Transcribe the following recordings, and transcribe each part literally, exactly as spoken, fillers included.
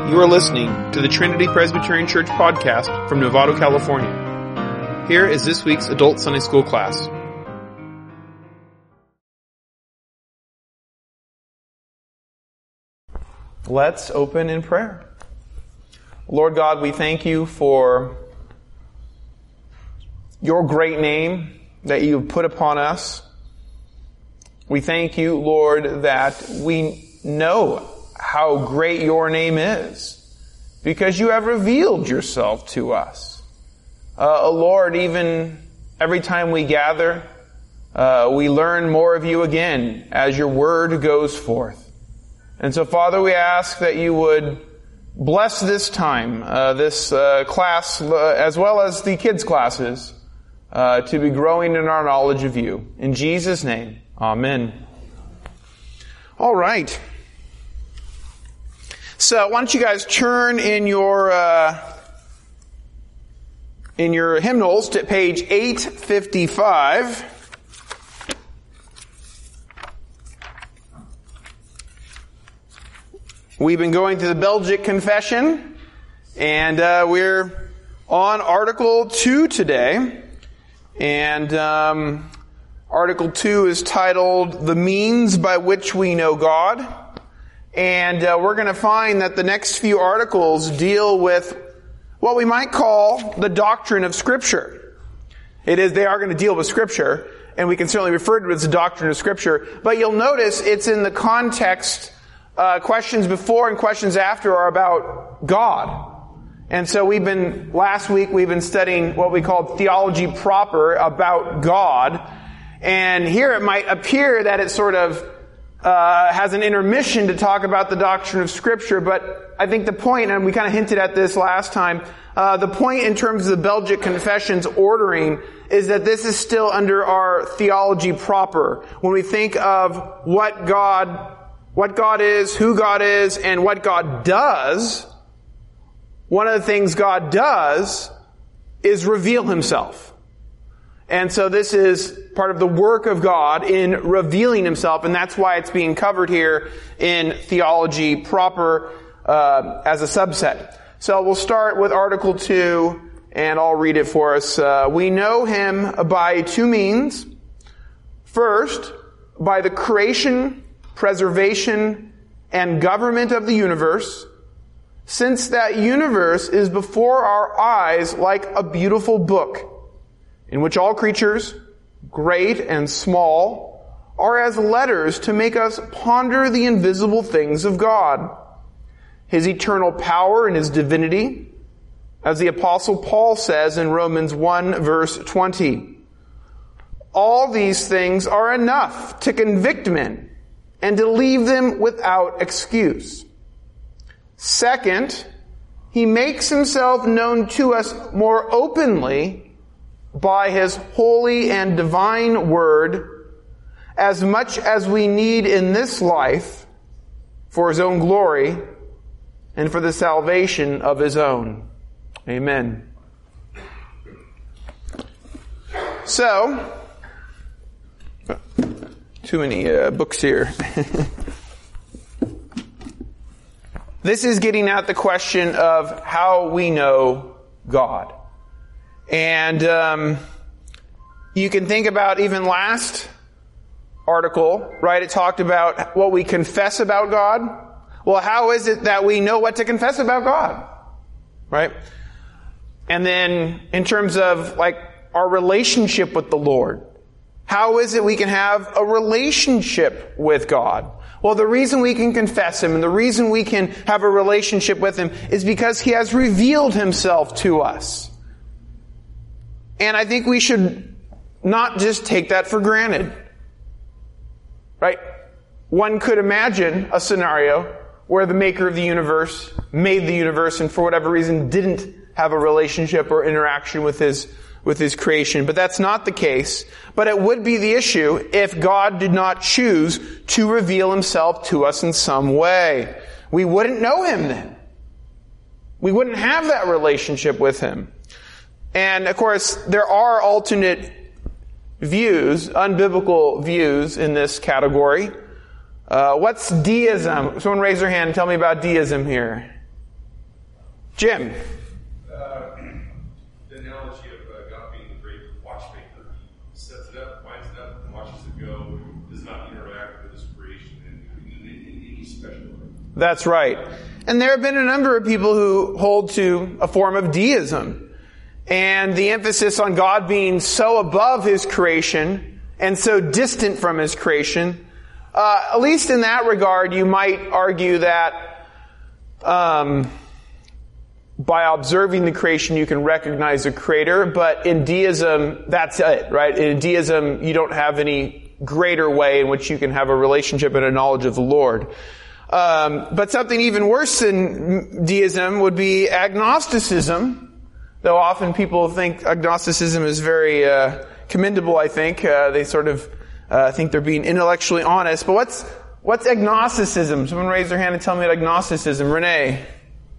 You are listening to the Trinity Presbyterian Church podcast from Novato, California. Here is this week's Adult Sunday School class. Let's open in prayer. Lord God, we thank you for your great name that you have put upon us. We thank you, Lord, that we know how great your name is because you have revealed yourself to us. Uh, Lord, even every time we gather, uh, we learn more of you again as your word goes forth. And so, Father, we ask that you would bless this time, uh, this uh, class, uh, as well as the kids' classes, uh, to be growing in our knowledge of you. In Jesus' name, amen. All right. So, why don't you guys turn in your uh, in your hymnals to page eight fifty-five. We've been going through the Belgic Confession, and uh, we're on Article two today. And um, Article two is titled, "The Means by Which We Know God." And uh, we're going to find that the next few articles deal with what we might call the doctrine of Scripture. It is, they are going to deal with Scripture, and we can certainly refer to it as the doctrine of Scripture. But you'll notice it's in the context, uh, questions before and questions after are about God. And so we've been, last week we've been studying what we call theology proper about God. And here it might appear that it sort of Uh, has an intermission to talk about the doctrine of Scripture, but I think the point, and we kind of hinted at this last time, uh, the point in terms of the Belgic Confession's ordering is that this is still under our theology proper. When we think of what God, what God is, who God is, and what God does, one of the things God does is reveal Himself. And so this is part of the work of God in revealing Himself, and that's why it's being covered here in theology proper uh, as a subset. So we'll start with Article two, and I'll read it for us. Uh, we know Him by two means. First, by the creation, preservation, and government of the universe, since that universe is before our eyes like a beautiful book, in which all creatures, great and small, are as letters to make us ponder the invisible things of God, His eternal power and His divinity, as the Apostle Paul says in Romans one verse twenty. All these things are enough to convict men and to leave them without excuse. Second, He makes Himself known to us more openly by His holy and divine word, as much as we need in this life for His own glory and for the salvation of His own. Amen. So, too many uh, books here. This is getting at the question of how we know God. And um, you can think about even last article, right? It talked about what we confess about God. Well, how is it that we know what to confess about God? Right? And then in terms of like our relationship with the Lord, how is it we can have a relationship with God? Well, the reason we can confess Him and the reason we can have a relationship with Him is because He has revealed Himself to us. And I think we should not just take that for granted. Right? One could imagine a scenario where the maker of the universe made the universe and for whatever reason didn't have a relationship or interaction with his with his creation. But that's not the case. But it would be the issue if God did not choose to reveal Himself to us in some way. We wouldn't know Him then. We wouldn't have that relationship with Him. And, of course, there are alternate views, unbiblical views in this category. Uh, what's deism? Someone raise their hand and tell me about deism here. Jim. Uh, the analogy of uh, God being the great watchmaker. He sets it up, winds it up, and watches it go, does not interact with his creation in, in, in any special way. That's right. And there have been a number of people who hold to a form of deism. And the emphasis on God being so above his creation and so distant from his creation, uh, at least in that regard, you might argue that um, by observing the creation, you can recognize the creator. But in deism, that's it, right? In deism, you don't have any greater way in which you can have a relationship and a knowledge of the Lord. Um, but something even worse than deism would be agnosticism. Though often people think agnosticism is very uh, commendable, I think. Uh, they sort of uh, think they're being intellectually honest. But what's what's agnosticism? Someone raise their hand and tell me what agnosticism. Renee.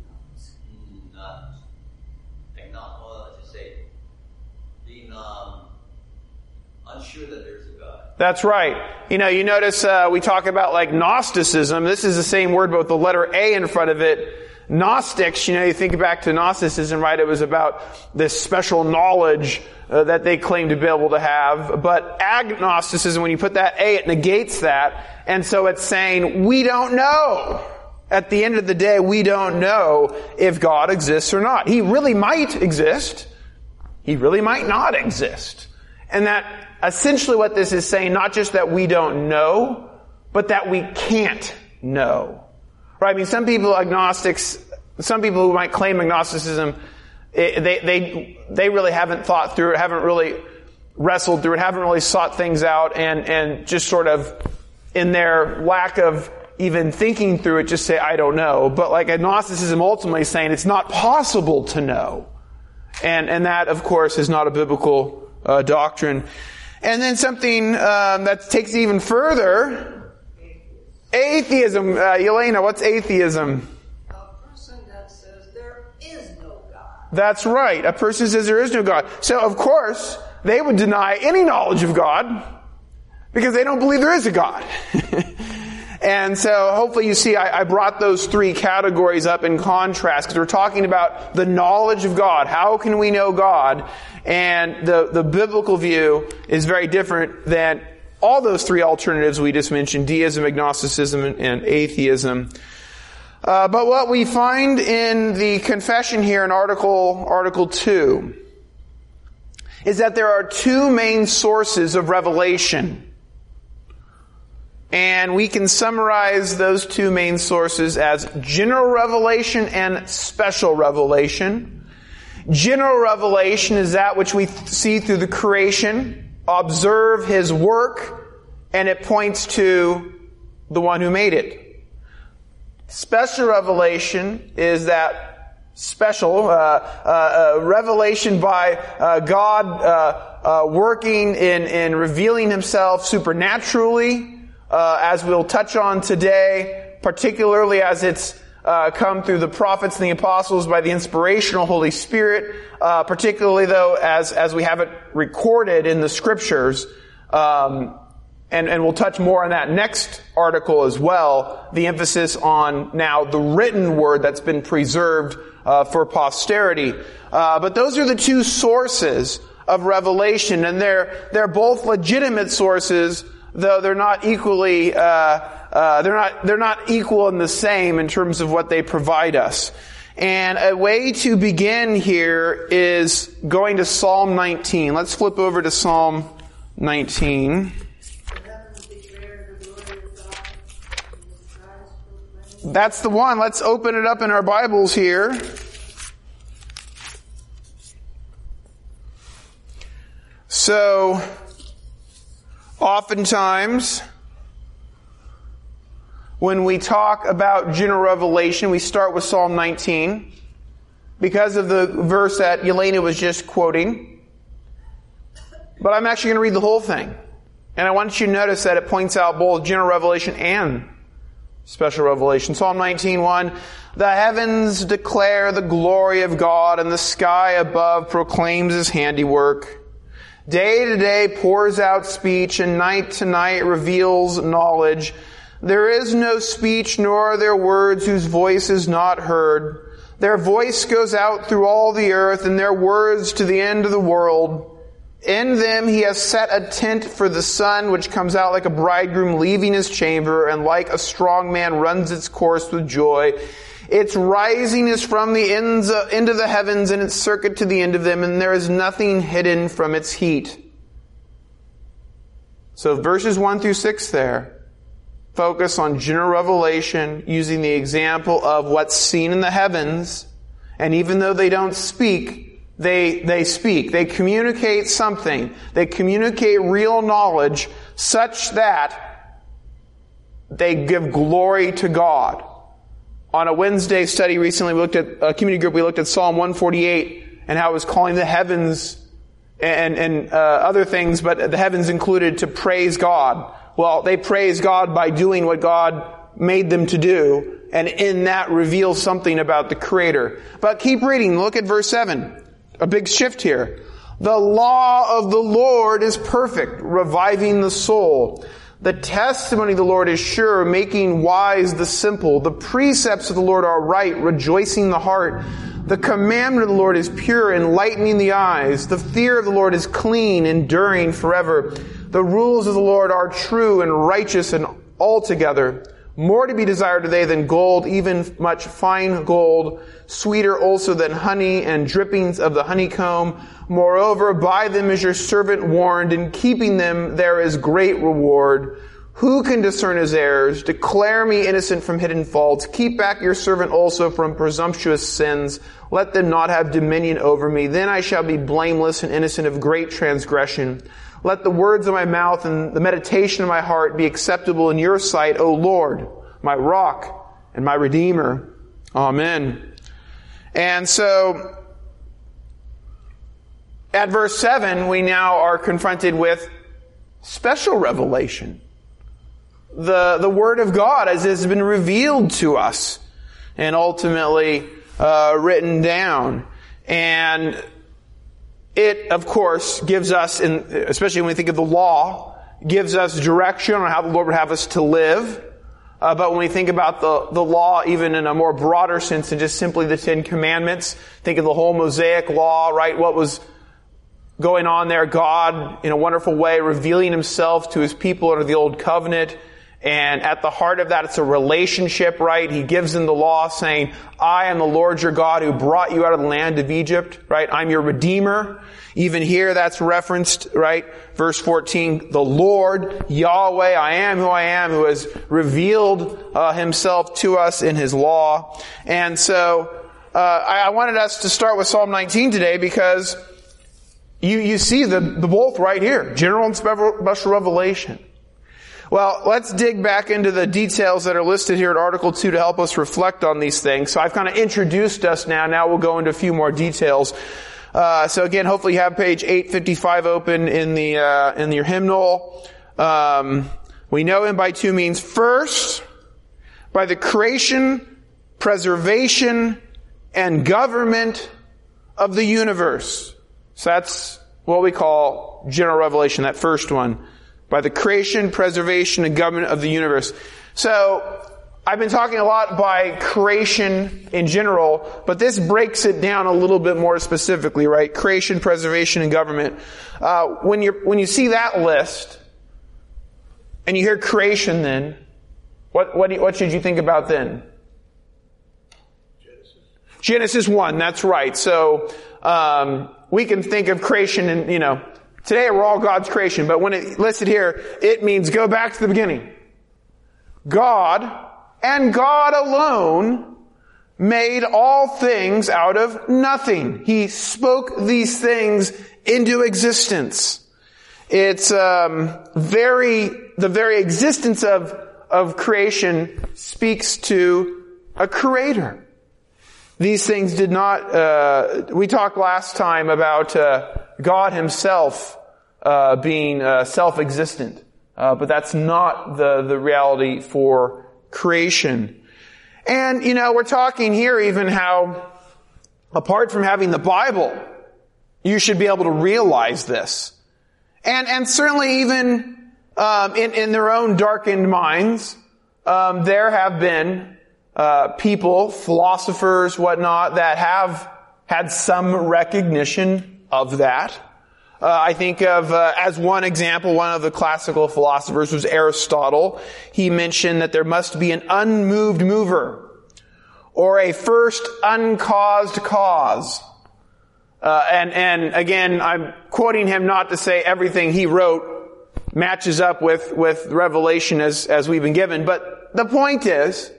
Not, agno- well, let's just say, being um, unsure that there's a God. That's right. You know, you notice uh, we talk about like Gnosticism. This is the same word, but with the letter A in front of it. Gnostics, you know, you think back to Gnosticism, right? It was about this special knowledge uh, that they claimed to be able to have. But agnosticism, when you put that A, it negates that. And so it's saying, we don't know. At the end of the day, we don't know if God exists or not. He really might exist. He really might not exist. And that essentially what this is saying, not just that we don't know, but that we can't know. Right? I mean, some people, agnostics, some people who might claim agnosticism, they, they, they really haven't thought through it, haven't really wrestled through it, haven't really sought things out, and, and just sort of, in their lack of even thinking through it, just say, I don't know. But like agnosticism ultimately is saying it's not possible to know. And, and that, of course, is not a biblical uh, doctrine. And then something um, that takes it even further, atheism. Uh, Elena, what's atheism? A person that says there is no God. That's right. A person says there is no God. So, of course, they would deny any knowledge of God because they don't believe there is a God. And so, hopefully you see, I, I brought those three categories up in contrast because we're talking about the knowledge of God. How can we know God? And the, the biblical view is very different than all those three alternatives we just mentioned, deism, agnosticism, and, and atheism. Uh, but what we find in the confession here in Article, Article two is that there are two main sources of revelation. And we can summarize those two main sources as general revelation and special revelation. General revelation is that which we see through the creation, observe His work, and it points to the one who made it. Special revelation is that special uh, uh, uh, revelation by uh, God uh, uh, working in, in revealing Himself supernaturally, uh, as we'll touch on today, particularly as it's Uh, come through the prophets and the apostles by the inspirational Holy Spirit, uh, particularly though as as we have it recorded in the Scriptures, um, and and we'll touch more on that next article as well. The emphasis on now the written word that's been preserved uh, for posterity. Uh, but those are the two sources of revelation, and they're they're both legitimate sources, though they're not equally. Uh, Uh, they're not, they're not equal and the same in terms of what they provide us. And a way to begin here is going to Psalm nineteen. Let's flip over to Psalm nineteen. That's the one. Let's open it up in our Bibles here. So, oftentimes, when we talk about general revelation, we start with Psalm nineteen because of the verse that Yelena was just quoting. But I'm actually going to read the whole thing. And I want you to notice that it points out both general revelation and special revelation. Psalm nineteen, one, the heavens declare the glory of God, and the sky above proclaims His handiwork. Day to day pours out speech, and night to night reveals knowledge. There is no speech, nor are there words whose voice is not heard. Their voice goes out through all the earth, and their words to the end of the world. In them he has set a tent for the sun, which comes out like a bridegroom leaving his chamber, and like a strong man runs its course with joy. Its rising is from the ends of, end of the heavens, and its circuit to the end of them, and there is nothing hidden from its heat. So verses one through six there focus on general revelation using the example of what's seen in the heavens, and even though they don't speak, They, they speak. They communicate something. They communicate real knowledge such that they give glory to God. On a Wednesday study recently, we looked at a community group, we looked at Psalm one forty-eight and how it was calling the heavens and, and uh, other things, but the heavens included to praise God. Well, they praise God by doing what God made them to do, and in that reveals something about the Creator. But keep reading. Look at verse seven. A big shift here. The law of the Lord is perfect, reviving the soul. The testimony of the Lord is sure, making wise the simple. The precepts of the Lord are right, rejoicing the heart. The commandment of the Lord is pure, enlightening the eyes. The fear of the Lord is clean, enduring forever. The rules of the Lord are true and righteous and altogether. More to be desired are they than gold, even much fine gold, sweeter also than honey and drippings of the honeycomb. Moreover, by them is your servant warned, in keeping them there is great reward. Who can discern his errors? Declare me innocent from hidden faults. Keep back your servant also from presumptuous sins. Let them not have dominion over me. Then I shall be blameless and innocent of great transgression. Let the words of my mouth and the meditation of my heart be acceptable in your sight, O Lord, my rock and my redeemer. Amen. And so, at verse seven, we now are confronted with special revelation. The, the Word of God as it has been revealed to us and ultimately uh, written down. And it, of course, gives us, in, especially when we think of the law, gives us direction on how the Lord would have us to live. Uh, but when we think about the, the law, even in a more broader sense than just simply the Ten Commandments, think of the whole Mosaic law, right? What was going on there? God, in a wonderful way, revealing Himself to His people under the Old Covenant. And at the heart of that, it's a relationship, right? He gives them the law saying, I am the Lord your God who brought you out of the land of Egypt, right? I'm your Redeemer. Even here, that's referenced, right? Verse fourteen, the Lord, Yahweh, I am who I am, who has revealed uh, Himself to us in His law. And so, uh, I, I wanted us to start with Psalm nineteen today because you, you see the, the both right here, general and special revelation. Well, let's dig back into the details that are listed here at Article two to help us reflect on these things. So I've kind of introduced us now. Now we'll go into a few more details. Uh, so again, hopefully you have page eight fifty-five open in the, uh, in your hymnal. Um, we know Him by two means. First, by the creation, preservation, and government of the universe. So that's what we call general revelation, that first one. By the creation, preservation, and government of the universe. So, I've been talking a lot by creation in general, but this breaks it down a little bit more specifically, right? Creation, preservation, and government. Uh, when you when you see that list, and you hear creation then, what what, do you, what should you think about then? Genesis. Genesis one, that's right. So, um, we can think of creation and, you know, today we're all God's creation, but when it listed here, it means go back to the beginning. God, and God alone, made all things out of nothing. He spoke these things into existence. It's um, very the very existence of of creation speaks to a creator. These things did not. Uh, we talked last time about uh, God Himself uh, being uh, self-existent, uh, but that's not the the reality for creation. And you know, we're talking here even how, apart from having the Bible, you should be able to realize this, and and certainly even um, in in their own darkened minds, um, there have been uh, people, philosophers, whatnot, that have had some recognition of that. Uh, I think of, uh, as one example, one of the classical philosophers was Aristotle. He mentioned that there must be an unmoved mover, or a first uncaused cause. Uh, and, and again, I'm quoting him not to say everything he wrote matches up with, with Revelation as, as we've been given. But the point is,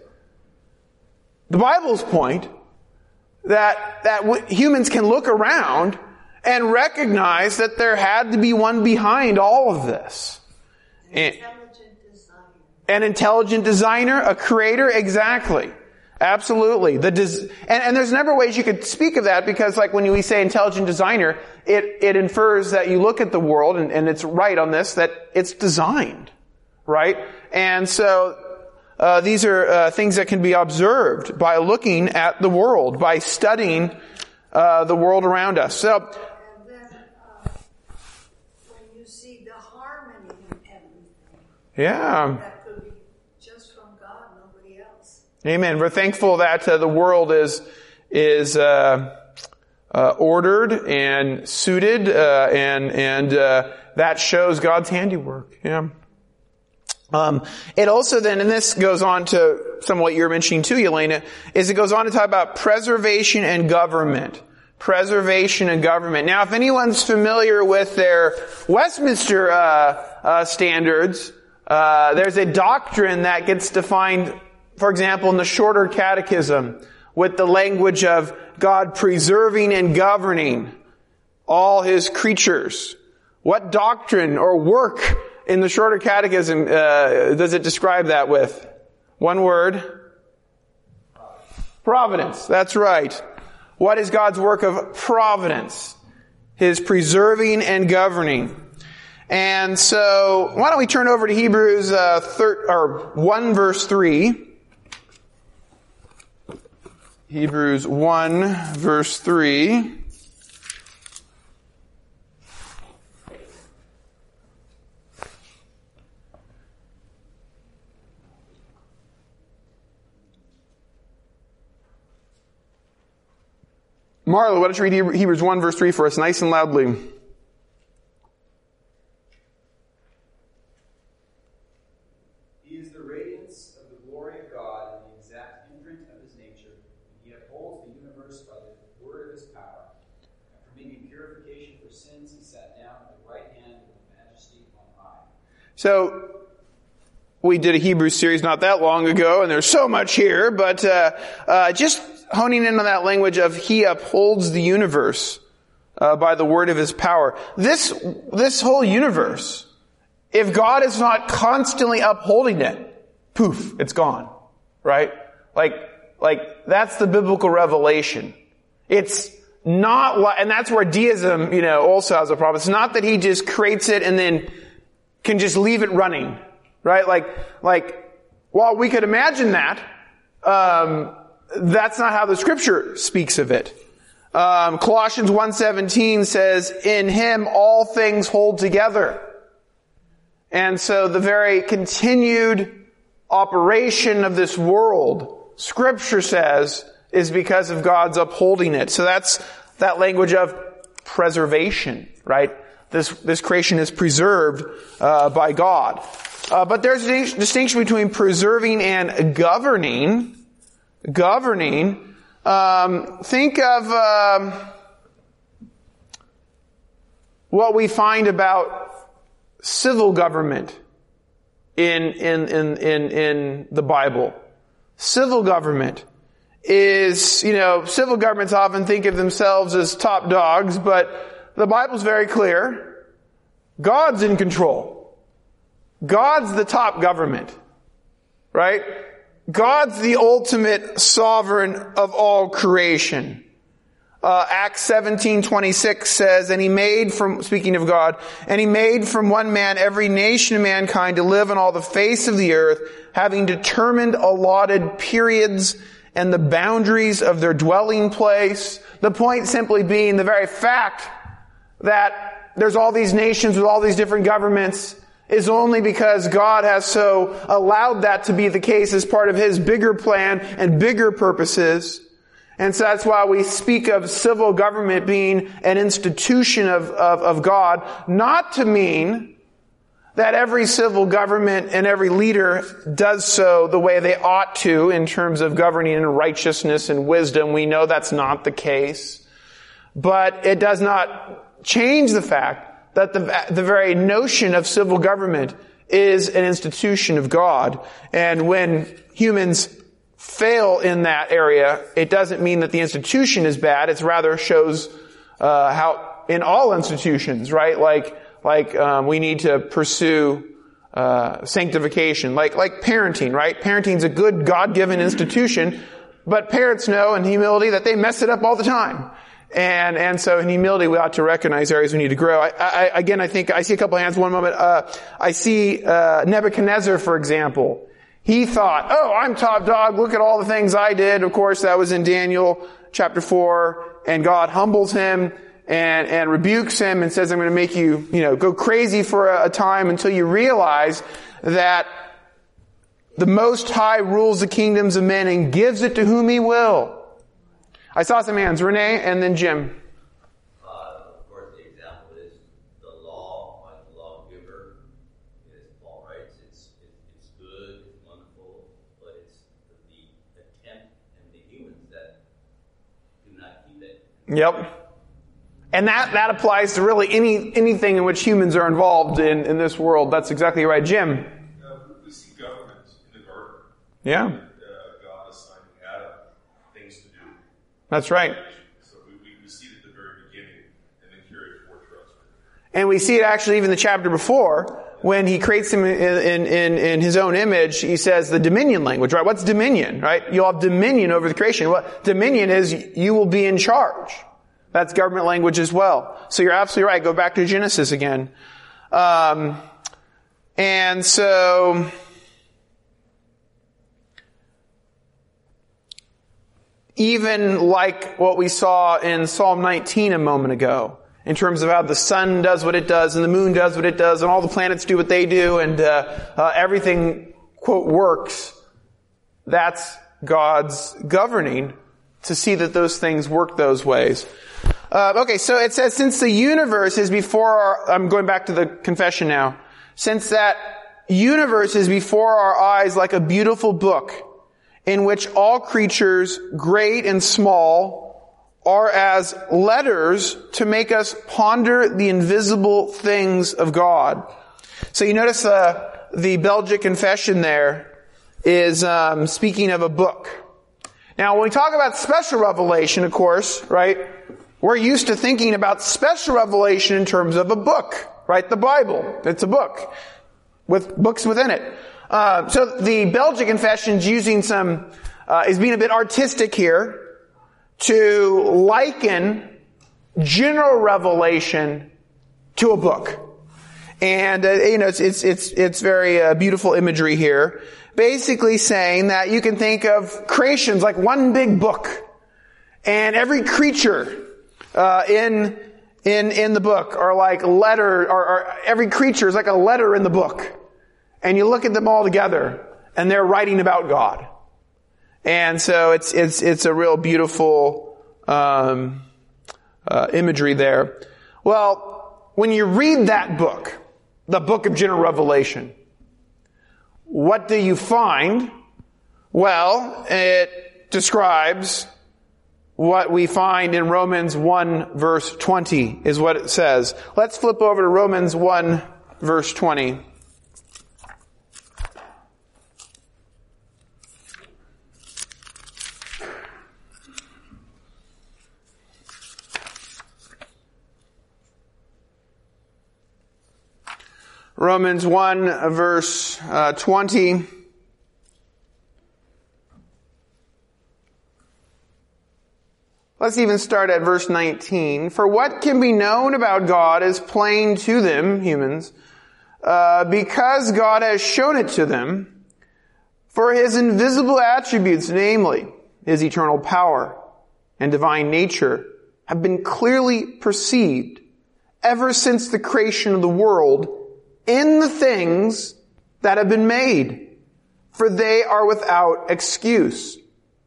the Bible's point, that, that w- humans can look around and recognize that there had to be one behind all of this. An intelligent designer. An intelligent designer, a creator, exactly. Absolutely. The des- and, and there's never ways you could speak of that, because like when we say intelligent designer, it, it infers that you look at the world, and, and it's right on this, that it's designed. Right? And so, uh, these are uh, things that can be observed by looking at the world, by studying uh, the world around us. So, And then, uh, when you see the harmony in everything, yeah. that could be just from God, nobody else. Amen. We're thankful that uh, the world is is uh, uh, ordered and suited, uh, and and uh, that shows God's handiwork. Yeah. Um, it also then, and this goes on to some of what you're mentioning too, Elena, is it goes on to talk about preservation and government. Preservation and government. Now, if anyone's familiar with their Westminster uh, uh, standards, uh, there's a doctrine that gets defined, for example, in the Shorter Catechism, with the language of God preserving and governing all His creatures. What doctrine or work in the Shorter Catechism uh, does it describe that with? One word. Providence. That's right. What is God's work of providence? His preserving and governing. And so, why don't we turn over to Hebrews uh, thir- or one verse three. Hebrews one verse three. Marla, why don't you read Hebrews one verse three for us nice and loudly? He is the radiance of the glory of God and the exact imprint of His nature, and He upholds the universe by the word of His power. After making purification for sins, He sat down at the right hand of the Majesty on high. So, we did a Hebrew series not that long ago, and there's so much here, but uh, uh just honing in on that language of He upholds the universe uh, by the word of His power. This this whole universe, if God is not constantly upholding it, poof, it's gone. Right? Like, like that's the biblical revelation. It's not like, and that's where deism, you know, also has a problem. It's not that He just creates it and then can just leave it running. Right? Like, like, while we could imagine that, um, that's not how the Scripture speaks of it. Um, Colossians one seventeen says, "In Him all things hold together." And so the very continued operation of this world, Scripture says, is because of God's upholding it. So that's that language of preservation, right? This this creation is preserved uh, by God. Uh, but there's a distinction between preserving and governing. Governing. Um, think of um, what we find about civil government in in in in in the Bible. Civil government is, you know, civil governments often think of themselves as top dogs, but the Bible's very clear. God's in control. God's the top government, right? God's the ultimate sovereign of all creation. Uh, Acts seventeen twenty-six says, "And He made from," speaking of God, "and He made from one man every nation of mankind to live on all the face of the earth, having determined allotted periods and the boundaries of their dwelling place." The point simply being the very fact that there's all these nations with all these different governments is only because God has so allowed that to be the case as part of His bigger plan and bigger purposes. And so that's why we speak of civil government being an institution of, of, of God, not to mean that every civil government and every leader does so the way they ought to in terms of governing in righteousness and wisdom. We know that's not the case. But it does not change the fact that the, the very notion of civil government is an institution of God. And when humans fail in that area, it doesn't mean that the institution is bad. It rather shows uh, how in all institutions, right? Like like um, we need to pursue uh, sanctification, like like parenting, right? Parenting's a good God-given institution, but parents know in humility that they mess it up all the time. And, and so in humility, we ought to recognize areas we need to grow. I, I, again, I think, I see a couple of hands, one moment. Uh, I see, uh, Nebuchadnezzar, for example. He thought, oh, I'm top dog. Look at all the things I did. Of course, that was in Daniel chapter four. And God humbles him and, and rebukes him and says, I'm going to make you, you know, go crazy for a, a time until you realize that the Most High rules the kingdoms of men and gives it to whom He will. I saw some hands. Renee and then Jim. Uh, of course, the example is the law, like the lawgiver, as Paul writes, it's, it, it's good, it's wonderful, but it's the attempt and the humans that do not keep it. Yep. And that, that applies to really any anything in which humans are involved in, in this world. That's exactly right. Jim? Uh, we see government in the garden. Yeah. Uh, God assigning Adam things to do. That's right. So we, we, we see it at the very beginning and then carry it forward to us. And we see it actually even the chapter before when He creates him in, in, in His own image. He says the dominion language, right? What's dominion, right? You'll have dominion over the creation. What dominion is, you will be in charge. That's government language as well. So you're absolutely right. Go back to Genesis again. Um, and so even like what we saw in Psalm nineteen a moment ago, in terms of how the sun does what it does, and the moon does what it does, and all the planets do what they do, and uh, uh, everything, quote, works, that's God's governing to see that those things work those ways. Uh, okay, so it says, since the universe is before our, I'm going back to the confession now, since that universe is before our eyes like a beautiful book, in which all creatures, great and small, are as letters to make us ponder the invisible things of God. So you notice uh, the Belgic Confession there is um, speaking of a book. Now, when we talk about special revelation, of course, right, we're used to thinking about special revelation in terms of a book, right? The Bible, it's a book with books within it. Uh, so the Belgic Confession's using some, uh, is being a bit artistic here to liken general revelation to a book. And, uh, you know, it's, it's, it's, it's very uh, beautiful imagery here. Basically saying that you can think of creations like one big book. And every creature, uh, in, in, in the book are like letter, or, or every creature is like a letter in the book. And you look at them all together, and they're writing about God. And so it's it's it's a real beautiful um, uh, imagery there. Well, when you read that book, the book of general revelation, what do you find? Well, it describes what we find in Romans one verse twenty, is what it says. Let's flip over to Romans one verse twenty. Romans one verse uh, twenty. Let's even start at verse nineteen. For what can be known about God is plain to them, humans, uh, because God has shown it to them. For His invisible attributes, namely His eternal power and divine nature, have been clearly perceived ever since the creation of the world in the things that have been made, for they are without excuse.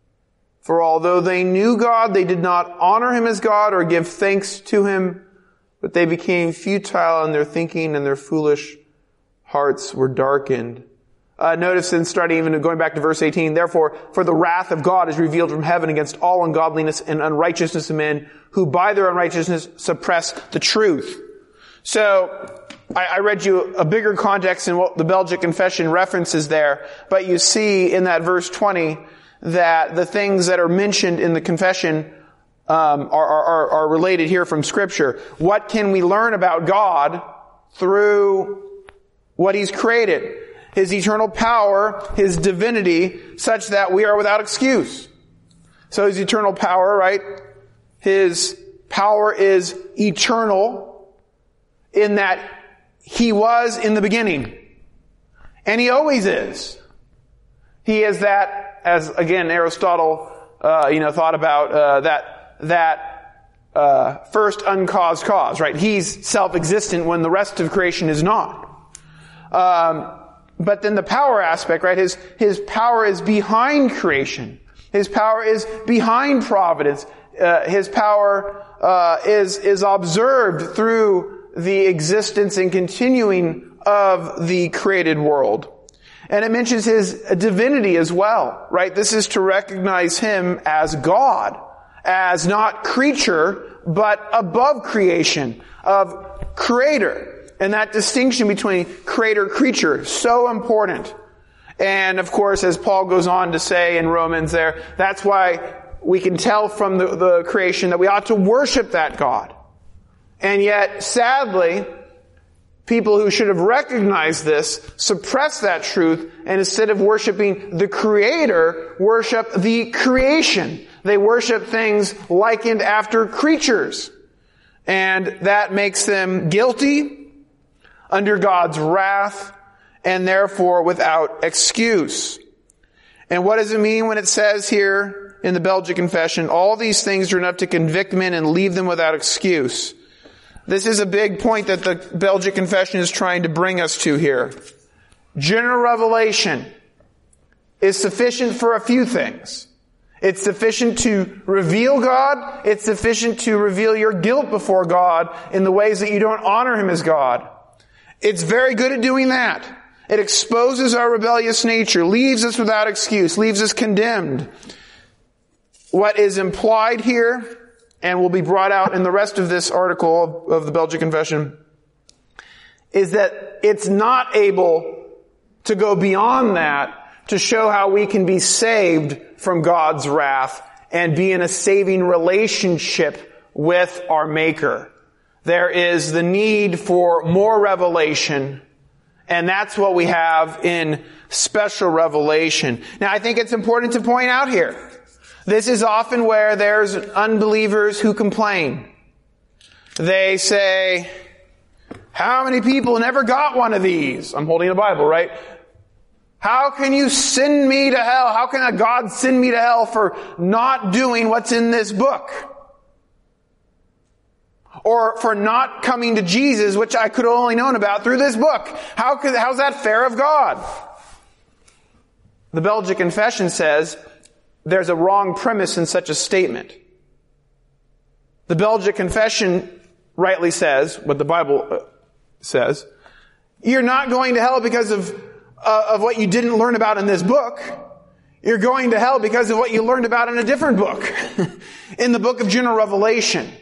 For although they knew God, they did not honor him as God or give thanks to him, but they became futile in their thinking, and their foolish hearts were darkened. Uh, notice in starting even going back to verse eighteen, therefore, for the wrath of God is revealed from heaven against all ungodliness and unrighteousness of men, who by their unrighteousness suppress the truth. So, I, I read you a bigger context in what the Belgic Confession references there, but you see in that verse twenty that the things that are mentioned in the confession um, are, are, are related here from Scripture. What can we learn about God through what he's created? His eternal power, his divinity, such that we are without excuse. So his eternal power, right? His power is eternal in that he was in the beginning. And he always is. He is that, as again Aristotle, uh, you know, thought about, uh, that, that, uh, first uncaused cause, right? He's self-existent when the rest of creation is not. Um, But then the power aspect, right? His, his power is behind creation. His power is behind providence. Uh, his power, uh, is, is observed through the existence and continuing of the created world. And it mentions his divinity as well, right? This is to recognize him as God, as not creature, but above creation, of creator. And that distinction between creator-creature, so important. And of course, as Paul goes on to say in Romans there, that's why we can tell from the, the creation that we ought to worship that God. And yet, sadly, people who should have recognized this suppress that truth, and instead of worshiping the Creator, worship the creation. They worship things likened after creatures. And that makes them guilty, under God's wrath, and therefore without excuse. And what does it mean when it says here in the Belgic Confession, all these things are enough to convict men and leave them without excuse? This is a big point that the Belgic Confession is trying to bring us to here. General revelation is sufficient for a few things. It's sufficient to reveal God. It's sufficient to reveal your guilt before God in the ways that you don't honor him as God. It's very good at doing that. It exposes our rebellious nature, leaves us without excuse, leaves us condemned. What is implied here, and will be brought out in the rest of this article of the Belgic Confession, is that it's not able to go beyond that to show how we can be saved from God's wrath and be in a saving relationship with our Maker. There is the need for more revelation, and that's what we have in special revelation. Now, I think it's important to point out here, this is often where there's unbelievers who complain. They say, how many people never got one of these? I'm holding a Bible, right? How can you send me to hell? How can a God send me to hell for not doing what's in this book? Or for not coming to Jesus, which I could have only known about through this book. How could, how's that fair of God? The Belgic Confession says there's a wrong premise in such a statement. The Belgic Confession rightly says, what the Bible says, you're not going to hell because of, uh, of what you didn't learn about in this book. You're going to hell because of what you learned about in a different book. In the book of General Revelation.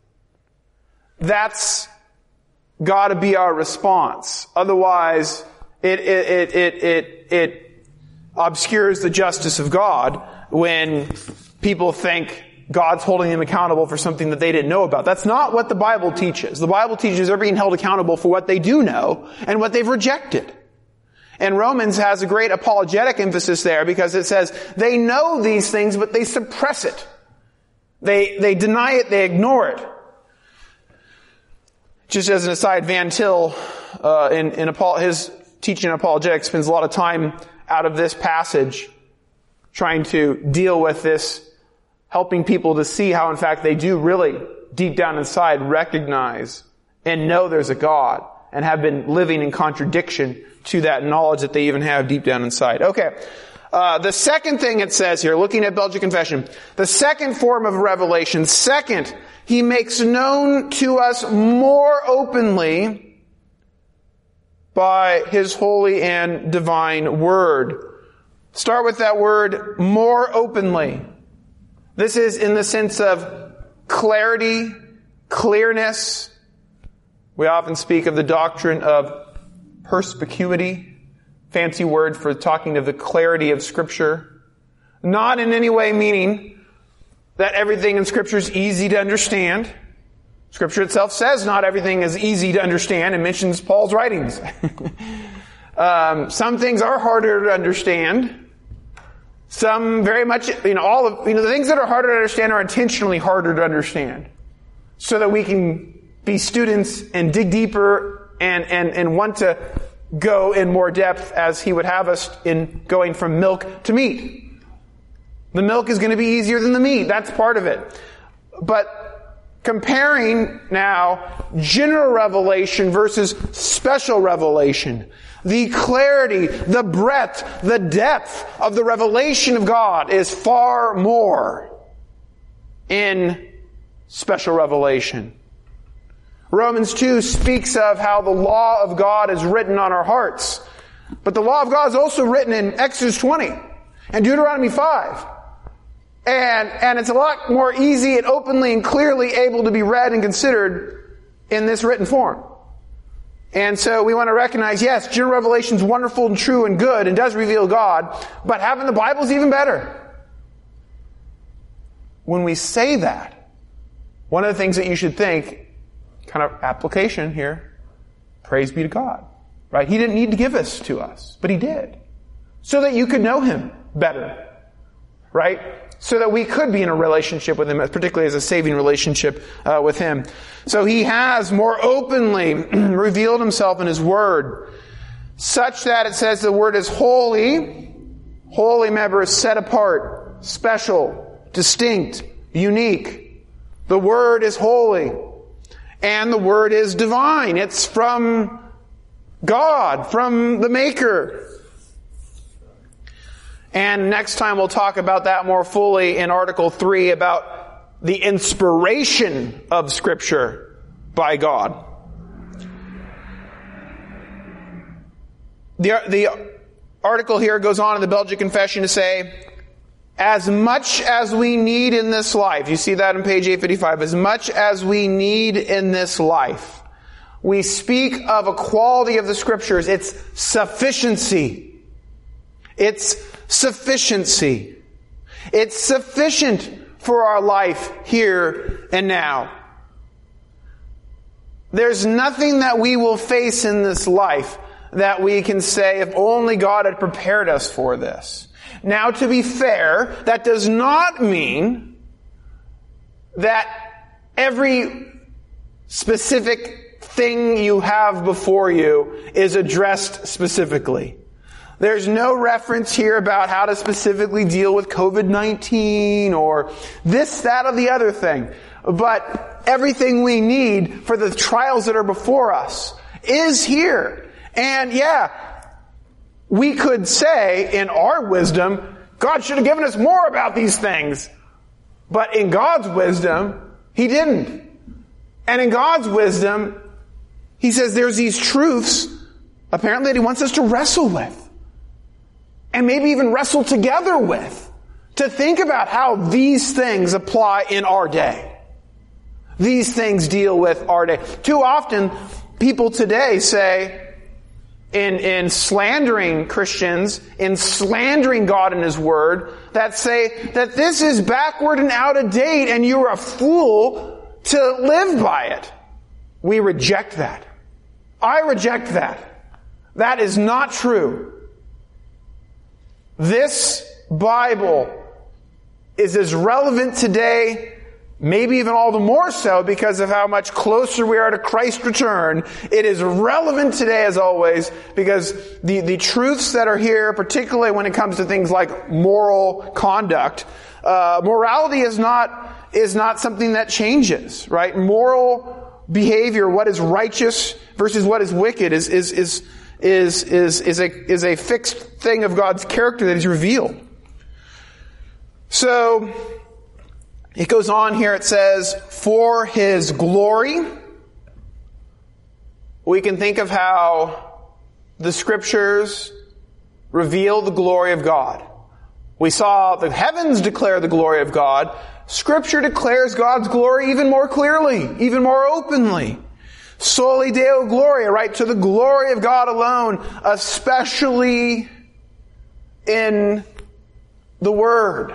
That's got to be our response. Otherwise, it, it, it, it, it, it obscures the justice of God when people think God's holding them accountable for something that they didn't know about. That's not what the Bible teaches. The Bible teaches they're being held accountable for what they do know and what they've rejected. And Romans has a great apologetic emphasis there because it says they know these things, but they suppress it. They, they deny it, they ignore it. Just as an aside, Van Til, uh, in, in his teaching on apologetics, spends a lot of time out of this passage trying to deal with this, helping people to see how, in fact, they do really, deep down inside, recognize and know there's a God. and have been living in contradiction to that knowledge that they even have deep down inside. Okay. Uh, the second thing it says here, looking at Belgic Confession, the second form of revelation, second, he makes known to us more openly by his holy and divine word. Start with that word, more openly. This is in the sense of clarity, clearness. We often speak of the doctrine of perspicuity, fancy word for talking of the clarity of Scripture. Not in any way meaning that everything in Scripture is easy to understand. Scripture itself says not everything is easy to understand and mentions Paul's writings. um, some things are harder to understand. Some very much, you know, all of, you know, the things that are harder to understand are intentionally harder to understand. So that we can be students and dig deeper and, and, and want to go in more depth as he would have us in going from milk to meat. The milk is going to be easier than the meat. That's part of it. But comparing now general revelation versus special revelation, the clarity, the breadth, the depth of the revelation of God is far more in special revelation. Romans two speaks of how the law of God is written on our hearts. But the law of God is also written in Exodus twenty and Deuteronomy five. And, and it's a lot more easy and openly and clearly able to be read and considered in this written form. And so we want to recognize, yes, general revelation is wonderful and true and good and does reveal God, but having the Bible is even better. When we say that, one of the things that you should think, kind of application here, praise be to God. Right? He didn't need to give this to us, but He did. So that you could know Him better. Right? So that we could be in a relationship with Him, particularly as a saving relationship uh, with Him. So He has more openly revealed Himself in His Word, such that it says the Word is holy. Holy, remember, is set apart, special, distinct, unique. The Word is holy. And the Word is divine. It's from God, from the Maker. And next time we'll talk about that more fully in Article three about the inspiration of Scripture by God. The, the article here goes on in the Belgic Confession to say, as much as we need in this life, you see that on page eight fifty-five, as much as we need in this life, we speak of a quality of the Scriptures. It's sufficiency. It's sufficiency. It's sufficient for our life here and now. There's nothing that we will face in this life that we can say, if only God had prepared us for this. Now, to be fair, that does not mean that every specific thing you have before you is addressed specifically. There's no reference here about how to specifically deal with covid nineteen or this, that, or the other thing. But everything we need for the trials that are before us is here. And yeah, we could say in our wisdom, God should have given us more about these things. But in God's wisdom, He didn't. And in God's wisdom, He says there's these truths, apparently, that He wants us to wrestle with. And maybe even wrestle together with. To think about how these things apply in our day. These things deal with our day. Too often, people today say, in, in slandering Christians, in slandering God and His Word, that say that this is backward and out of date and you're a fool to live by it. We reject that. I reject that. That is not true. This Bible is as relevant today, maybe even all the more so because of how much closer we are to Christ's return. It is relevant today as always because the, the truths that are here, particularly when it comes to things like moral conduct, uh, morality is not, is not something that changes, right? Moral behavior, what is righteous versus what is wicked is, is, is, is, is, is a, is a fixed thing of God's character that He's revealed. So, it goes on here, it says, for His glory. We can think of how the Scriptures reveal the glory of God. We saw the heavens declare the glory of God. Scripture declares God's glory even more clearly, even more openly. Soli Deo Gloria, right? To the glory of God alone, especially in the Word.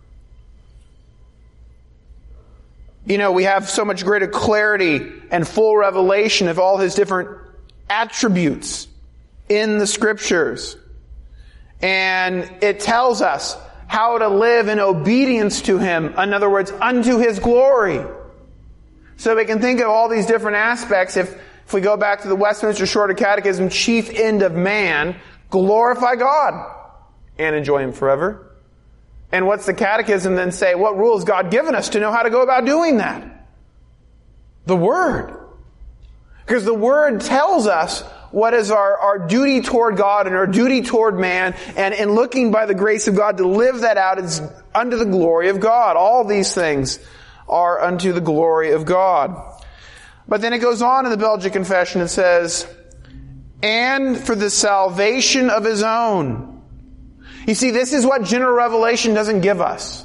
You know, we have so much greater clarity and full revelation of all His different attributes in the Scriptures. And it tells us how to live in obedience to Him. In other words, unto His glory. So we can think of all these different aspects. If, if we go back to the Westminster Shorter Catechism, chief end of man, glorify God and enjoy Him forever. And what's the Catechism then say? What rule has God given us to know how to go about doing that? The Word. Because the Word tells us what is our, our duty toward God and our duty toward man, and in looking by the grace of God to live that out is unto the glory of God. All these things are unto the glory of God. But then it goes on in the Belgic Confession, it says, and for the salvation of His own. You see, this is what general revelation doesn't give us.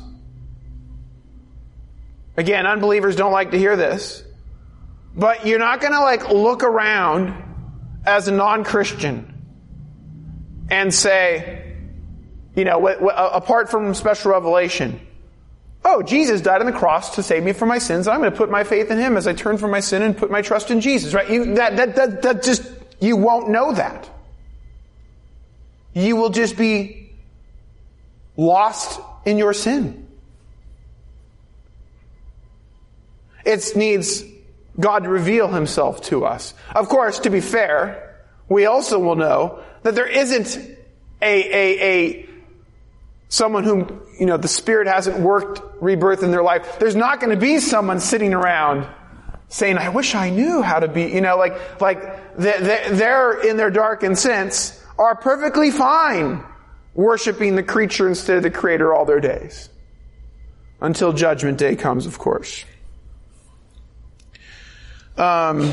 Again, unbelievers don't like to hear this. But you're not going to like look around as a non-Christian and say, you know, w- w- apart from special revelation, oh, Jesus died on the cross to save me from my sins. I'm going to put my faith in Him as I turn from my sin and put my trust in Jesus, right? You, that, that, that, that just, you won't know that. You will just be lost in your sin. It needs God to reveal Himself to us. Of course, to be fair, we also will know that there isn't a, a, a, someone whom, you know, the Spirit hasn't worked rebirth in their life. There's not going to be someone sitting around saying, I wish I knew how to be, you know, like, like, they're in their darkened sense are perfectly fine worshiping the creature instead of the Creator all their days. Until Judgment Day comes, of course. Um,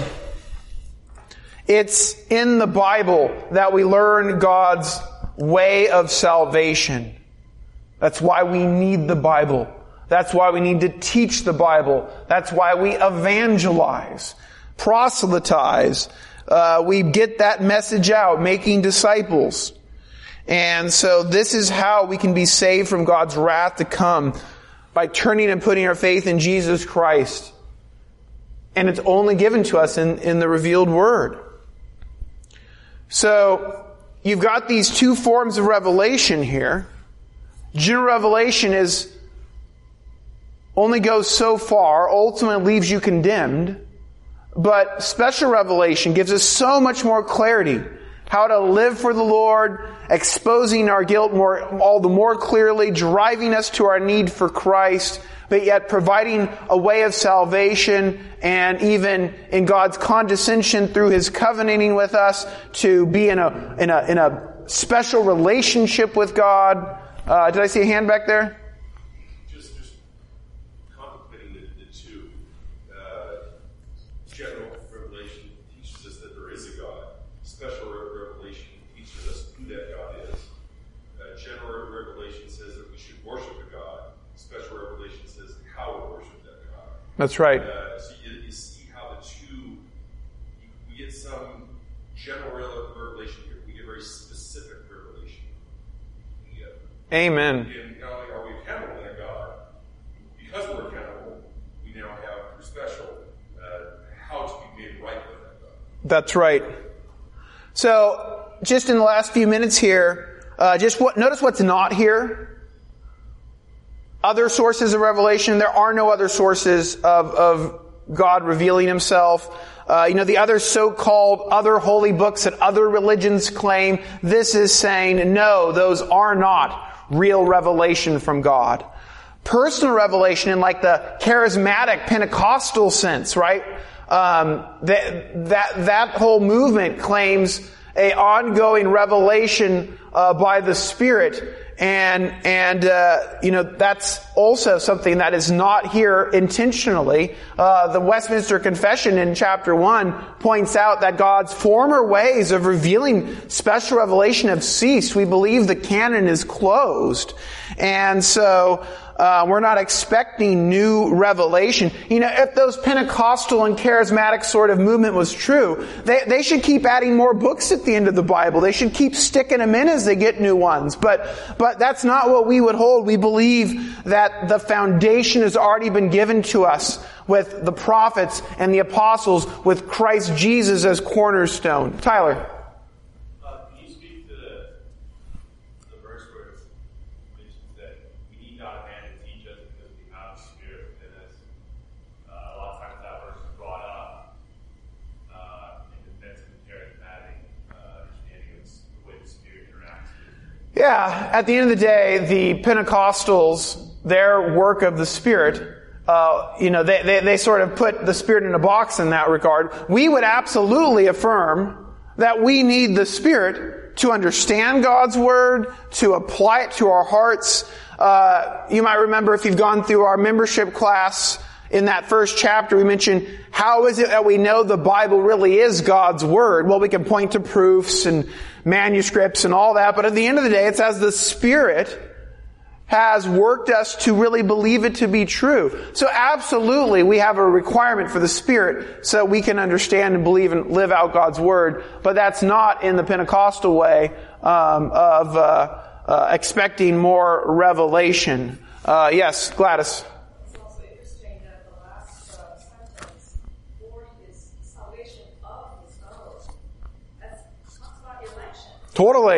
it's in the Bible that we learn God's way of salvation. That's why we need the Bible. That's why we need to teach the Bible. That's why we evangelize, proselytize. Uh, we get that message out, making disciples. And so this is how we can be saved from God's wrath to come, by turning and putting our faith in Jesus Christ. And it's only given to us in, in the revealed Word. So, you've got these two forms of revelation here. General revelation is only goes so far, ultimately leaves you condemned. But special revelation gives us so much more clarity. How to live for the Lord, exposing our guilt more, all the more clearly, driving us to our need for Christ, but yet providing a way of salvation, and even in God's condescension through His covenanting with us to be in a in a in a special relationship with God. Uh, did I see a hand back there? Just, just contemplating the, the two. Uh, general revelation teaches us that there is a God. Special revelation teaches us who that God is. Uh, general revelation says that we should worship a God. Special revelation says how to worship that God. That's right. Uh, so you, you see how the two, you, we get some general revelation here. We get very specific revelation. Yeah. Amen. And not only are we accountable to God, because we're accountable, we now have through special uh, how to be made right with that God. That's right. So, just in the last few minutes here, uh, just what, notice what's not here. Other sources of revelation. There are no other sources of, of God revealing Himself. Uh, you know, the other so-called other holy books that other religions claim, this is saying, no, those are not real revelation from God. Personal revelation in like the charismatic Pentecostal sense, right? um, that, that, that whole movement claims a ongoing revelation uh, by the Spirit. And, and, uh, you know, that's also something that is not here intentionally. Uh, the Westminster Confession in chapter one points out that God's former ways of revealing special revelation have ceased. We believe the canon is closed. And so, Uh, we're not expecting new revelation. You know, if those Pentecostal and charismatic sort of movement was true, they, they should keep adding more books at the end of the Bible. They should keep sticking them in as they get new ones. But, but that's not what we would hold. We believe that the foundation has already been given to us with the prophets and the apostles, with Christ Jesus as cornerstone. Tyler. Yeah, at the end of the day, the Pentecostals, their work of the Spirit, uh, you know, they, they, they sort of put the Spirit in a box in that regard. We would absolutely affirm that we need the Spirit to understand God's Word, to apply it to our hearts. Uh, you might remember if you've gone through our membership class, in that first chapter, we mentioned, how is it that we know the Bible really is God's Word? Well, we can point to proofs and manuscripts and all that, but at the end of the day, it's as the Spirit has worked us to really believe it to be true. So absolutely, we have a requirement for the Spirit so we can understand and believe and live out God's Word, but that's not in the Pentecostal way um, of uh, uh, expecting more revelation. Uh, yes, Gladys. Totally.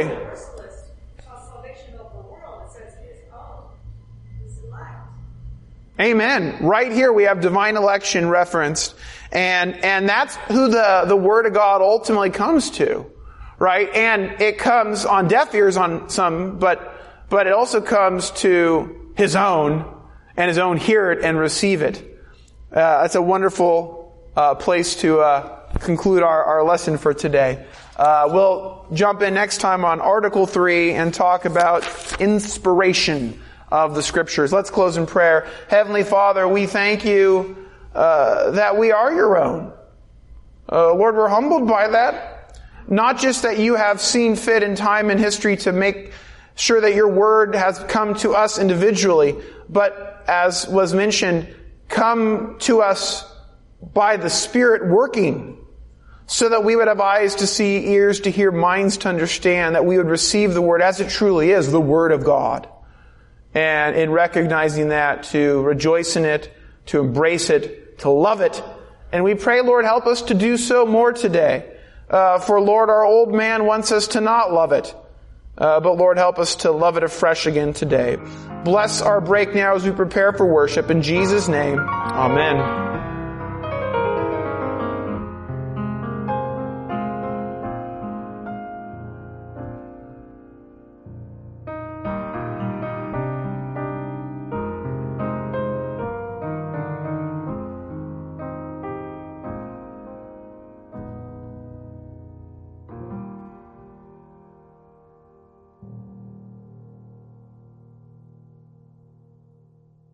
Amen. Right here we have divine election referenced. And, and that's who the, the Word of God ultimately comes to. Right? And it comes on deaf ears on some, but, but it also comes to His own, and His own hear it and receive it. Uh, that's a wonderful, uh, place to, uh, conclude our, our lesson for today. Uh, we'll jump in next time on Article three and talk about inspiration of the Scriptures. Let's close in prayer. Heavenly Father, we thank You uh, that we are Your own. Uh, Lord, we're humbled by that. Not just that You have seen fit in time and history to make sure that Your Word has come to us individually, but as was mentioned, come to us by the Spirit working, so that we would have eyes to see, ears to hear, minds to understand, that we would receive the Word as it truly is, the Word of God. And in recognizing that, to rejoice in it, to embrace it, to love it. And we pray, Lord, help us to do so more today. Uh, for Lord, our old man wants us to not love it. Uh, but Lord, help us to love it afresh again today. Bless our break now as we prepare for worship. In Jesus' name, amen.